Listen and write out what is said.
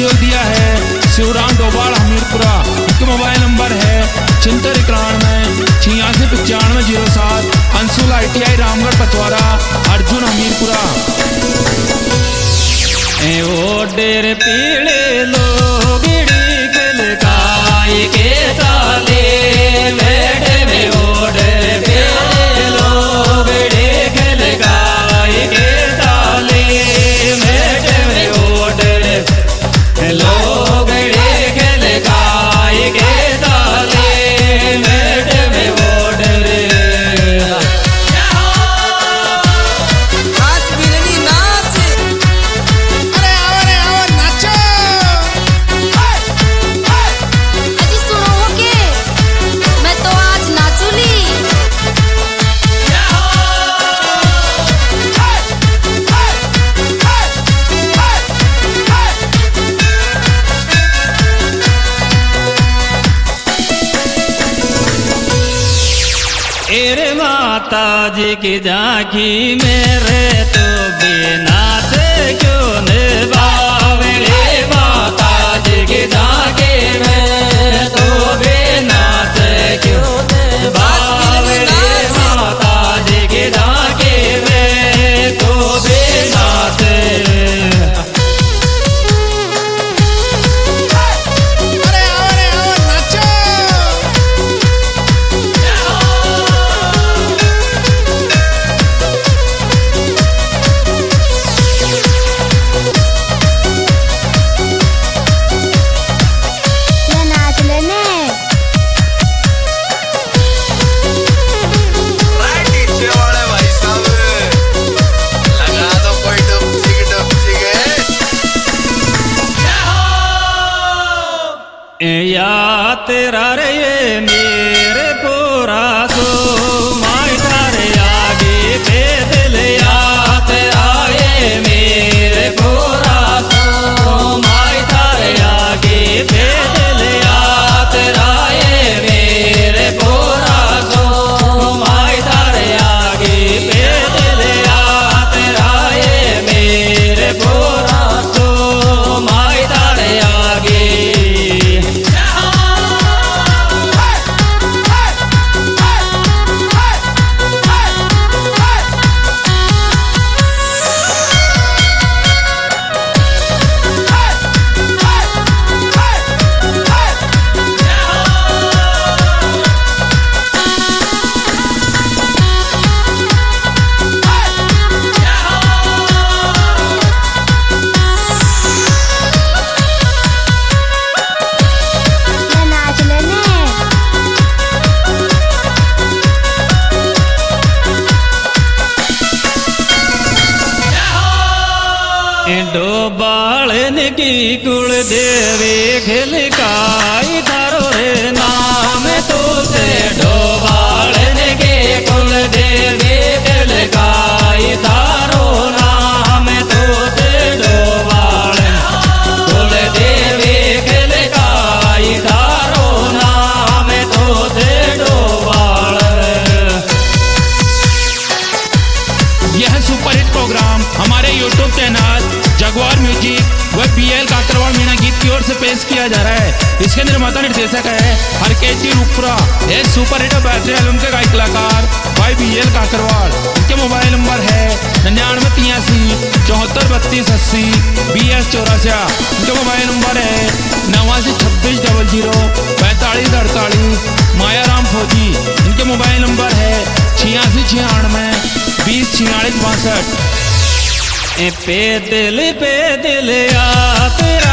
सहयोग दिया है शिवराम डोबाल हमीरपुरा। इनके मोबाइल नंबर है 7691 869507। अंशुल ITI रामगढ़ पचवारा, अर्जुन हमीरपुरा। ओडेर पीले लोगड़ी खलकाई के ताले मेढ़े में ओडेर पीले लोगड़ी खलकाई के ताले मेढ़े में ओडेर लोगड़ी खलकाई के ताले मेढ़े में ओडेर। एरे माता जी की झांकी मेरे तो बिना से क्यों निभावे माता जी की झांकी में तो बिना से क्यों निभावे माता जी की झांकी में तो बिना से। या तेरा रे मेरे पूरा सो माई थारे आगे पैदल या तेरा ये मेरे पूरा सो माई थारे आगे पैदल या तेरा ये मेरे पूरा सो माई थारे आगे पैदल या तेरा ये मेरे पूरा सो माई थारे आगे। डोबालन की कुल देवी खिलकाई थारो रे नाम तो से डोबालन के कुल देवी खिलकाई थारो नाम तो से डोबालन कुल देवी खिलकाई थारो नाम तो से डोबालन। यह सुपरहिट प्रोग्राम हमारे YouTube चैनल जगवार म्यूजिक व BL काकरवाड़ मीणा गीत की ओर से पेश किया जा रहा है। इसके निर्माता निर्देशक है हरकेश जी रूपपुरा। यह सुपरहिट बेहतरीन एल्बम के गायक कलाकार भाई BL काकरवाड़। इनके मोबाइल नंबर है 9983 743280 BS 84। इनके मोबाइल नंबर है 892600 4548। मायाराम फौजी। इनके मोबाइल नंबर है 8696 204662। पैदल पैदल आ तेरा